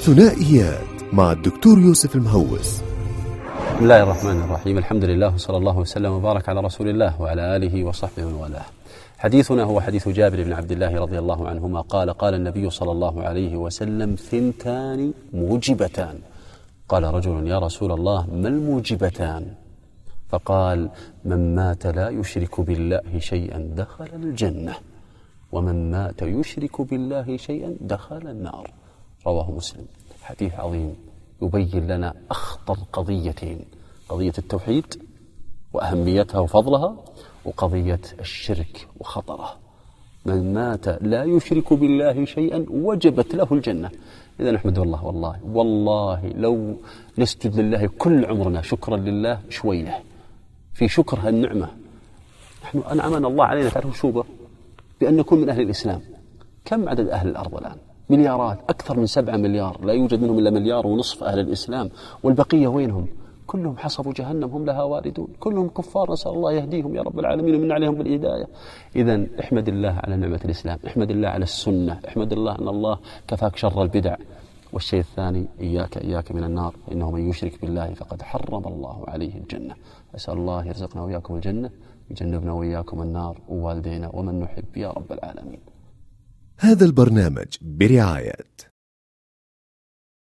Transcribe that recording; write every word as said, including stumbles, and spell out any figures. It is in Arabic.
ثنائيات مع الدكتور يوسف المهوس. بسم الله الرحمن الرحيم. الحمد لله وصلى الله وسلم وبارك على رسول الله وعلى آله وصحبه ومن والاه. حديثنا هو حديث جابر بن عبد الله رضي الله عنهما قال قال النبي صلى الله عليه وسلم: ثنتان موجبتان. قال رجل: يا رسول الله ما الموجبتان؟ فقال: من مات لا يشرك بالله شيئا دخل الجنة، ومن مات يشرك بالله شيئا دخل النار. رواه مسلم. حديث عظيم يبين لنا أخطر قضيتين: قضية التوحيد وأهميتها وفضلها، وقضية الشرك وخطره. من مات لا يشرك بالله شيئا وجبت له الجنة. إذا نحمد الله، والله والله لو نسجد لله كل عمرنا شكرا لله شوينه في شكر هالنعمة. نحن أنعمنا الله علينا، تعرفوا شو بأن نكون من أهل الإسلام. كم عدد أهل الأرض الآن؟ مليارات، أكثر من سبعة مليار، لا يوجد منهم إلا مليار ونصف أهل الإسلام، والبقية وينهم؟ كلهم حصبوا جهنم هم لها واردون، كلهم كفار، نسأل الله يهديهم يا رب العالمين ومن عليهم بالهداية. إذن احمد الله على نعمة الإسلام، احمد الله على السنة، احمد الله أن الله كفاك شر البدع. والشيء الثاني: إياك إياك من النار، إنه من يشرك بالله فقد حرم الله عليه الجنة. أسأل الله يرزقنا وإياكم الجنة، يجنبنا وإياكم النار ووالدينا ومن نحب يا رب العالمين. هذا البرنامج برعاية